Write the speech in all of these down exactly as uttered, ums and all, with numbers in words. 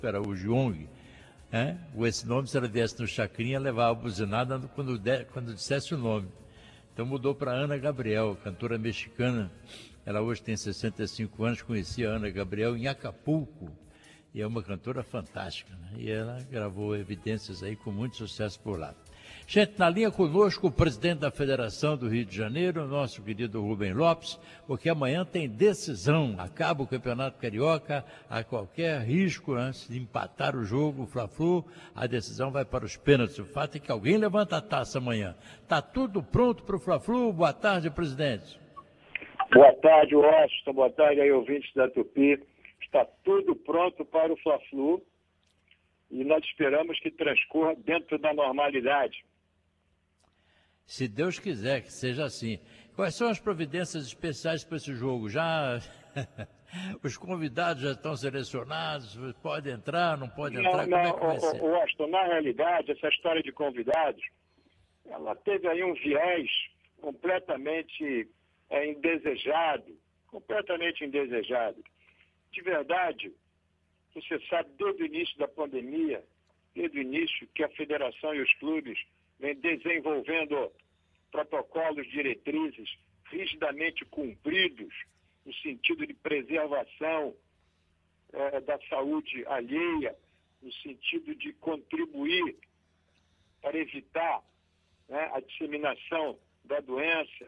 era o Jong, né? Ou esse nome, se ela viesse no Chacrinha, levava a buzinada quando, de, quando dissesse o nome. Então mudou para Ana Gabriel, cantora mexicana. Ela hoje tem sessenta e cinco anos, conheci a Ana Gabriel em Acapulco. E é uma cantora fantástica, né? E ela gravou evidências aí com muito sucesso por lá. Gente, na linha conosco, o presidente da Federação do Rio de Janeiro, nosso querido Rubem Lopes, porque amanhã tem decisão. Acaba o Campeonato Carioca, há qualquer risco, né, de empatar o jogo, o Fla-Flu, a decisão vai para os pênaltis. O fato é que alguém levanta a taça amanhã. Está tudo pronto para o Fla-Flu? Boa tarde, presidente. Boa tarde, Washington. Boa tarde aí, ouvintes da Tupi. Está tudo pronto para o Fla-Flu e nós esperamos que transcorra dentro da normalidade. Se Deus quiser que seja assim. Quais são as providências especiais para esse jogo? Já os convidados já estão selecionados? Pode entrar, não pode entrar? Não, Como não, é que vai o, ser? o Washington, na realidade, essa história de convidados, ela teve aí um viés completamente é, indesejado, completamente indesejado. De verdade, você sabe, desde o início da pandemia, desde o início que a federação e os clubes vêm desenvolvendo protocolos, diretrizes rigidamente cumpridos no sentido de preservação é, da saúde alheia, no sentido de contribuir para evitar, né, a disseminação da doença.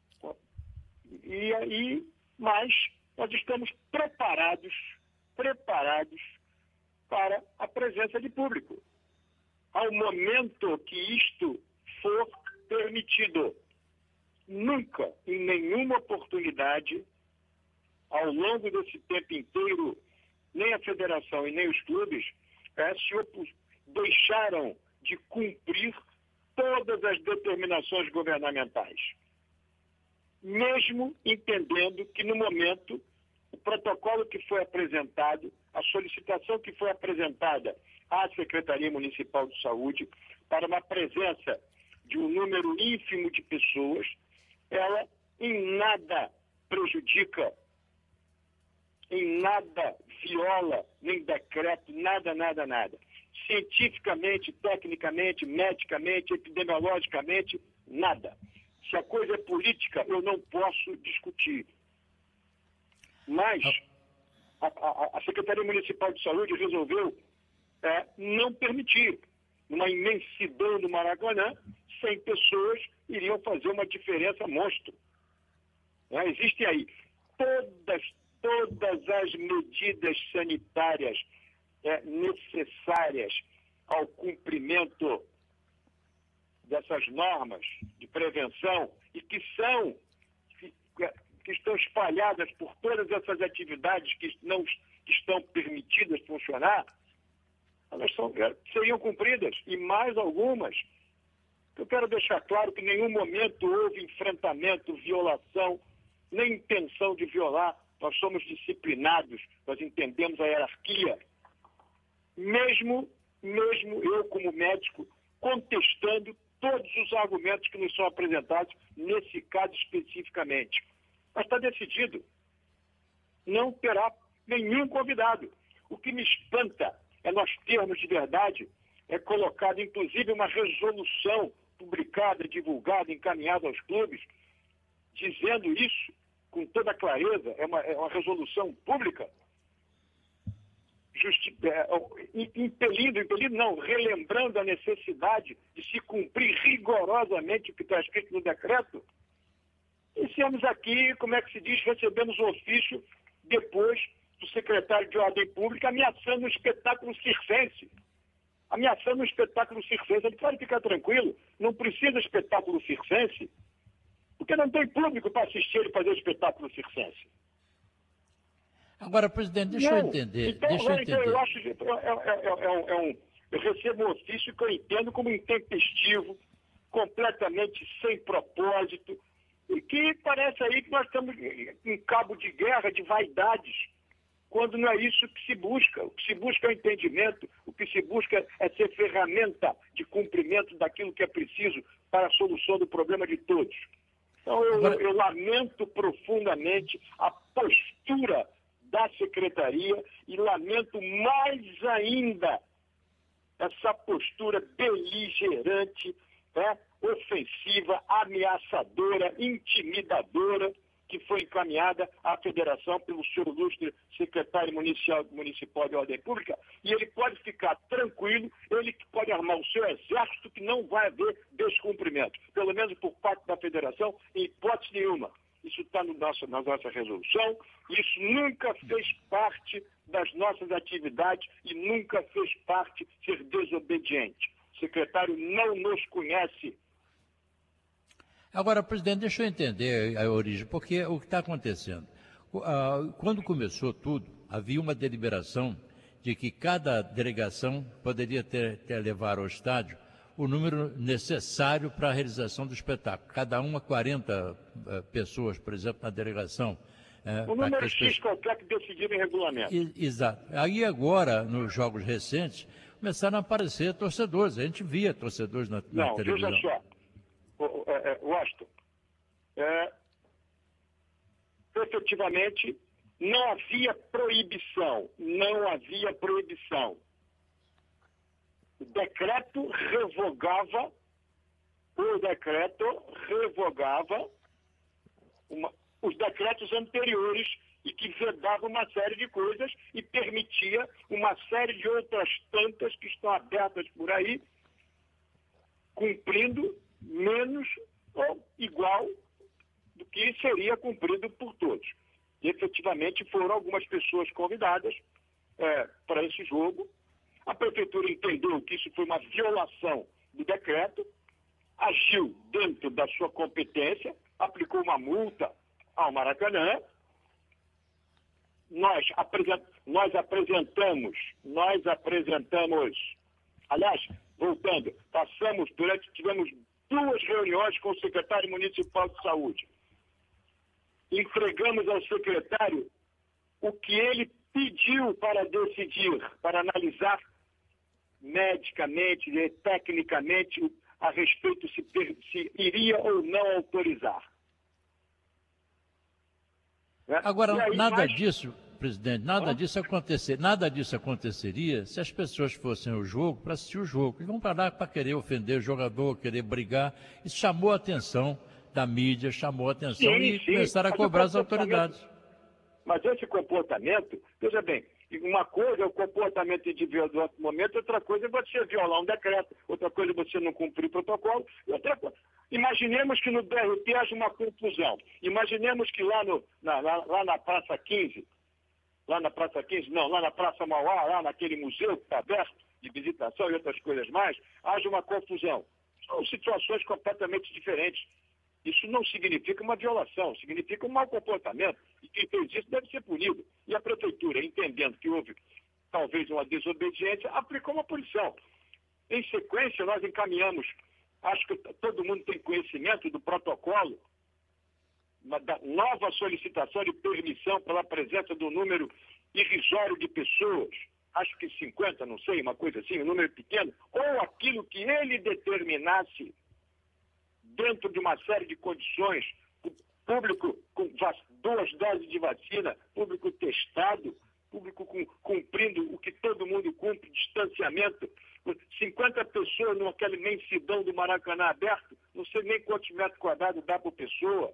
E aí, mas nós estamos preparados, preparados para a presença de público. Ao momento que isto for permitido, nunca, em nenhuma oportunidade, ao longo desse tempo inteiro, nem a federação e nem os clubes é, se opus, deixaram de cumprir todas as determinações governamentais. Mesmo entendendo que, no momento, o protocolo que foi apresentado, a solicitação que foi apresentada à Secretaria Municipal de Saúde para uma presença de um número ínfimo de pessoas, ela em nada prejudica, em nada viola, nem decreto, nada, nada, nada. Cientificamente, tecnicamente, medicamente, epidemiologicamente, nada. Se a coisa é política, eu não posso discutir. Mas a, a, a Secretaria Municipal de Saúde resolveu é, não permitir. Numa imensidão do Maracanã, cem pessoas iriam fazer uma diferença monstro. É, existem aí todas, todas as medidas sanitárias é, necessárias ao cumprimento dessas normas de prevenção e que são, que, que estão espalhadas por todas essas atividades que não que estão permitidas funcionar, elas são, seriam cumpridas, e mais algumas. Eu quero deixar claro que em nenhum momento houve enfrentamento, violação, nem intenção de violar. Nós somos disciplinados, nós entendemos a hierarquia. Mesmo, mesmo eu, como médico, contestando todos os argumentos que nos são apresentados, nesse caso especificamente. Mas está decidido. Não terá nenhum convidado. O que me espanta é nós termos de verdade, é colocado inclusive uma resolução publicada, divulgada, encaminhada aos clubes, dizendo isso com toda clareza, é uma, é uma resolução pública, justi é, impelindo, impelindo não, relembrando a necessidade de se cumprir rigorosamente o que está escrito no decreto. E estamos aqui, como é que se diz, recebemos o ofício depois do secretário de Ordem Pública ameaçando um espetáculo circense. Ameaçando um espetáculo circense. Ele pode ficar tranquilo, não precisa espetáculo circense, porque não tem público para assistir ele fazer o espetáculo circense. Agora, presidente, deixa não. eu entender. Então, deixa eu, então entender. eu acho que é, é, é, é, é um, eu recebo um ofício que eu entendo como intempestivo, completamente sem propósito, e que parece aí que nós estamos em cabo de guerra, de vaidades, quando não é isso que se busca. O que se busca é o entendimento, o que se busca é ser ferramenta de cumprimento daquilo que é preciso para a solução do problema de todos. Então, eu, Agora... eu lamento profundamente a postura da secretaria e lamento mais ainda essa postura beligerante, né, ofensiva, ameaçadora, intimidadora, que foi encaminhada à federação pelo senhor ilustre secretário municipal, municipal de Ordem Pública, e ele pode ficar tranquilo, ele que pode armar o seu exército, que não vai haver descumprimento, pelo menos por parte da federação, em hipótese nenhuma. Isso está no nosso, na nossa resolução, isso nunca fez parte das nossas atividades e nunca fez parte ser desobediente. O secretário não nos conhece. Agora, presidente, deixa eu entender a origem, porque o que está acontecendo? Quando começou tudo, havia uma deliberação de que cada delegação poderia ter, ter levar ao estádio o número necessário para a realização do espetáculo. Cada uma quarenta uh, pessoas, por exemplo, na delegação. Uh, o número X pessoas... qualquer que decidir em regulamento. I, exato. Aí agora, nos jogos recentes, começaram a aparecer torcedores. A gente via torcedores na, na Não, televisão. Não, veja só. O, é, é, Washington, é, efetivamente, não havia proibição. Não havia proibição. O decreto revogava, o decreto revogava uma, os decretos anteriores e que vedava uma série de coisas e permitia uma série de outras tantas que estão abertas por aí, cumprindo menos ou igual do que seria cumprido por todos. E, efetivamente, foram algumas pessoas convidadas é, para esse jogo. A prefeitura entendeu que isso foi uma violação do decreto, agiu dentro da sua competência, aplicou uma multa ao Maracanã. Nós, apresent... nós apresentamos, nós apresentamos, aliás, voltando, passamos, durante, tivemos duas reuniões com o secretário municipal de saúde. Entregamos ao secretário o que ele pediu para decidir, para analisar medicamente e tecnicamente a respeito se, se iria ou não autorizar. Né? Agora, aí, nada mas... disso, presidente, nada ah? disso acontecer, nada disso aconteceria se as pessoas fossem ao jogo para assistir o jogo. E vão para lá para querer ofender o jogador, querer brigar. Isso chamou a atenção da mídia, chamou a atenção sim, e sim. começaram a cobrar as autoridades. Mas esse comportamento, veja bem, uma coisa é o comportamento individual no momento, outra coisa é você violar um decreto, outra coisa é você não cumprir o protocolo, outra coisa. Imaginemos que no B R T haja uma confusão. Imaginemos que lá, no, na, lá, lá na Praça quinze, lá na Praça quinze, não, lá na Praça Mauá, lá naquele museu que está aberto, de visitação e outras coisas mais, haja uma confusão. São situações completamente diferentes. Isso não significa uma violação, significa um mau comportamento. E quem fez isso deve ser punido. E a prefeitura, entendendo que houve talvez uma desobediência, aplicou uma punição. Em sequência, nós encaminhamos, acho que todo mundo tem conhecimento do protocolo, uma da nova solicitação de permissão pela presença do número irrisório de pessoas, acho que cinquenta, não sei, uma coisa assim, um número pequeno, ou aquilo que ele determinasse dentro de uma série de condições, público com duas doses de vacina, público testado, público com, cumprindo o que todo mundo cumpre, distanciamento, cinquenta pessoas naquela imensidão do Maracanã aberto, não sei nem quantos metros quadrados dá por pessoa.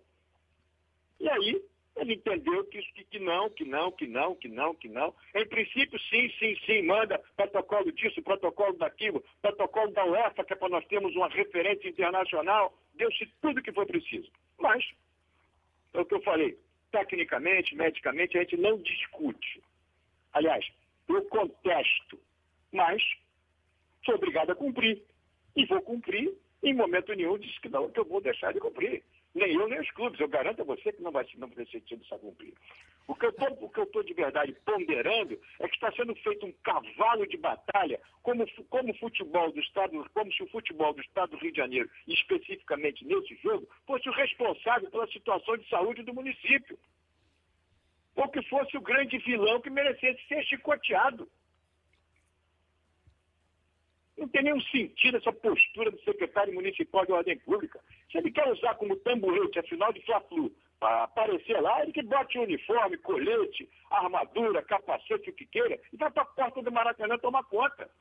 E aí, ele entendeu que, isso, que, que não, que não, que não, que não, que não. Em princípio, sim, sim, sim, manda protocolo disso, protocolo daquilo, protocolo da UEFA, que é para nós termos uma referência internacional, deu-se tudo que foi preciso. Mas, é o que eu falei, tecnicamente, medicamente, a gente não discute. Aliás, eu contesto, mas sou obrigado a cumprir. E vou cumprir, em momento nenhum disse que, não, que eu vou deixar de cumprir. Nem eu, nem os clubes. Eu garanto a você que não vai não ter sentido isso a cumprir. O que eu estou de verdade ponderando é que está sendo feito um cavalo de batalha, como, como, futebol do estado, como se o futebol do Estado do Rio de Janeiro, especificamente nesse jogo, fosse o responsável pela situação de saúde do município. Ou que fosse o grande vilão que merecesse ser chicoteado. Não tem nenhum sentido essa postura do secretário municipal de Ordem Pública. Se ele quer usar como tamborete, afinal de Fla-Flu, para aparecer lá, ele que bote uniforme, colete, armadura, capacete, o que queira, e vai para a porta do Maracanã tomar conta.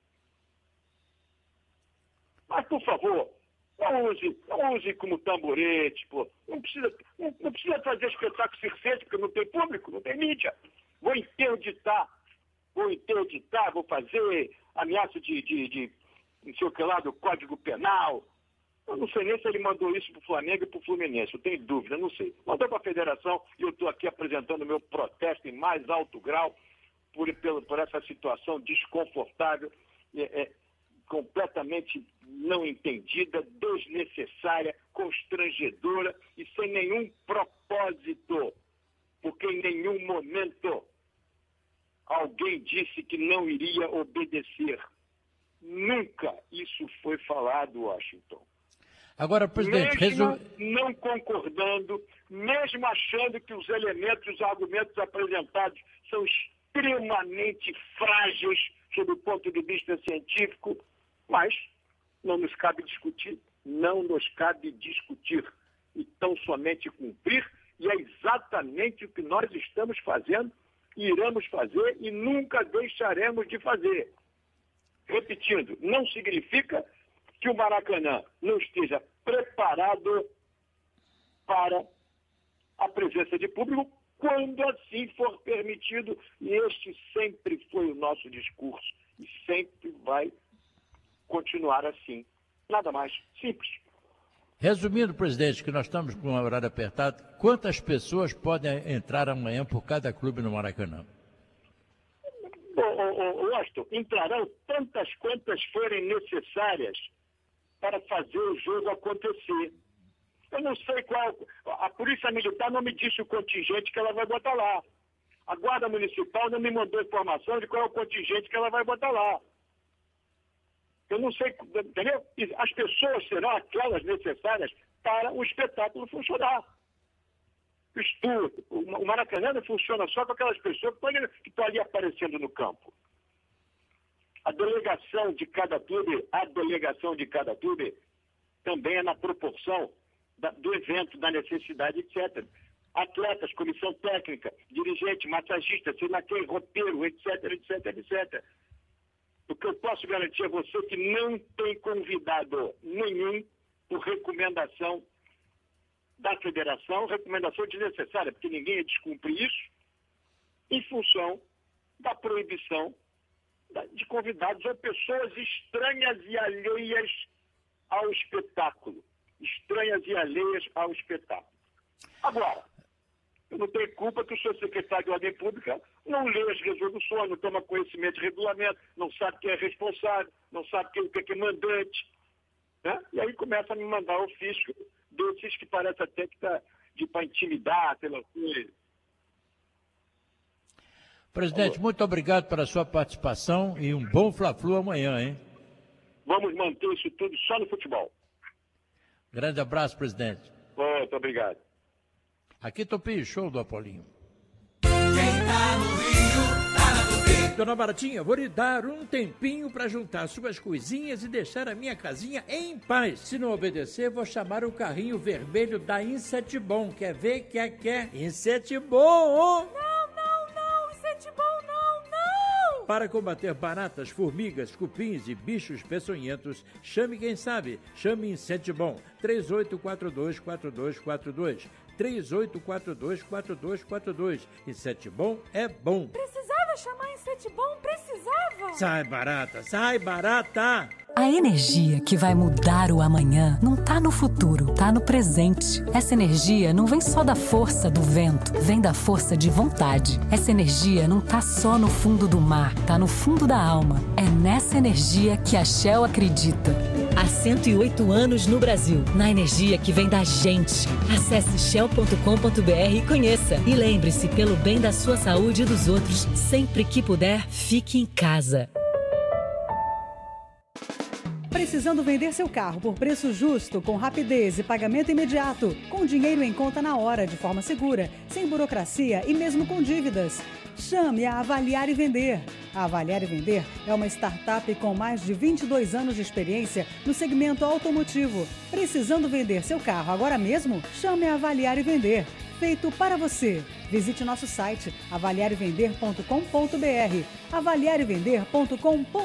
Mas, por favor, não use, não use como tamborete, pô. Não precisa, não, não precisa fazer espetáculo circense, porque não tem público, não tem mídia. Vou interditar, vou interditar, vou fazer ameaça de, de, de não sei o que lá, do Código Penal. Eu não sei nem se ele mandou isso para o Flamengo e para o Fluminense, eu tenho dúvida, não sei. Mandou para a federação e eu estou aqui apresentando o meu protesto em mais alto grau por, por, por essa situação desconfortável, é, é, completamente não entendida, desnecessária, constrangedora e sem nenhum propósito, porque em nenhum momento alguém disse que não iria obedecer. Nunca isso foi falado, Washington. Agora, presidente, mesmo resu... não concordando, mesmo achando que os elementos, os argumentos apresentados são extremamente frágeis sob o ponto de vista científico, mas não nos cabe discutir, não nos cabe discutir, e tão somente cumprir, e é exatamente o que nós estamos fazendo, iremos fazer e nunca deixaremos de fazer. Repetindo, não significa que o Maracanã não esteja preparado para a presença de público quando assim for permitido, e este sempre foi o nosso discurso e sempre vai continuar assim. Nada mais, simples. Resumindo, presidente, que nós estamos com um horário apertado, quantas pessoas podem entrar amanhã por cada clube no Maracanã? Ô, ô, ô, Washington, entrarão tantas quantas forem necessárias para fazer o jogo acontecer. Eu não sei qual... A Polícia Militar não me disse o contingente que ela vai botar lá. A Guarda Municipal não me mandou informação de qual é o contingente que ela vai botar lá. Eu não sei, entendeu? As pessoas serão aquelas necessárias para o espetáculo funcionar. O Maracanã não funciona só com aquelas pessoas que estão ali aparecendo no campo. A delegação de cada clube, a delegação de cada clube também é na proporção da, do evento, da necessidade, etcétera. Atletas, comissão técnica, dirigente, massagista, sei lá quem, roteiro, etc, etc, etcétera. O que eu posso garantir a você é que não tem convidado nenhum por recomendação da federação, recomendação desnecessária, porque ninguém ia descumprir isso, em função da proibição de convidados ou pessoas estranhas e alheias ao espetáculo. Estranhas e alheias ao espetáculo. Agora, eu não tenho culpa que o seu secretário de Ordem Pública não lê as resoluções, não toma conhecimento de regulamento, não sabe quem é responsável, não sabe quem, quem é mandante. Né? E aí começa a me mandar ofício desses que parece até que está para intimidar pela coisa. Presidente, muito obrigado pela sua participação e um bom Fla-Flu amanhã, hein? Vamos manter isso tudo só no futebol. Grande abraço, presidente. Muito obrigado. Aqui Topinho, show do Apolinho. Quem tá no Rio, tá na Tupi. Dona Baratinha, vou lhe dar um tempinho para juntar suas coisinhas e deixar a minha casinha em paz. Se não obedecer, vou chamar o carrinho vermelho da Insetbom. Quer ver? Quer, quer? Insetbom! Não, não, não, Insetbom não, não! Para combater baratas, formigas, cupins e bichos peçonhentos, chame quem sabe. Chame Insetbom. três oito quatro dois, quatro dois quatro dois. três oito quatro dois, quatro dois quatro dois. Insetbom é bom. Precisava chamar Insetbom? Precisava? Sai barata, sai barata! A energia que vai mudar o amanhã não tá no futuro, tá no presente. Essa energia não vem só da força do vento, vem da força de vontade. Essa energia não tá só no fundo do mar, tá no fundo da alma. É nessa energia que a Shell acredita. Há cento e oito anos no Brasil, na energia que vem da gente. Acesse shell ponto com ponto b r e conheça. E lembre-se, pelo bem da sua saúde e dos outros, sempre que puder, fique em casa. Precisando vender seu carro por preço justo, com rapidez e pagamento imediato, com dinheiro em conta na hora, de forma segura, sem burocracia e mesmo com dívidas. Chame a Avaliar e Vender. A Avaliar e Vender é uma startup com mais de vinte e dois anos de experiência no segmento automotivo. Precisando vender seu carro agora mesmo? Chame a Avaliar e Vender. Feito para você. Visite nosso site avaliar e vender ponto com ponto br. avaliar e vender ponto com ponto br.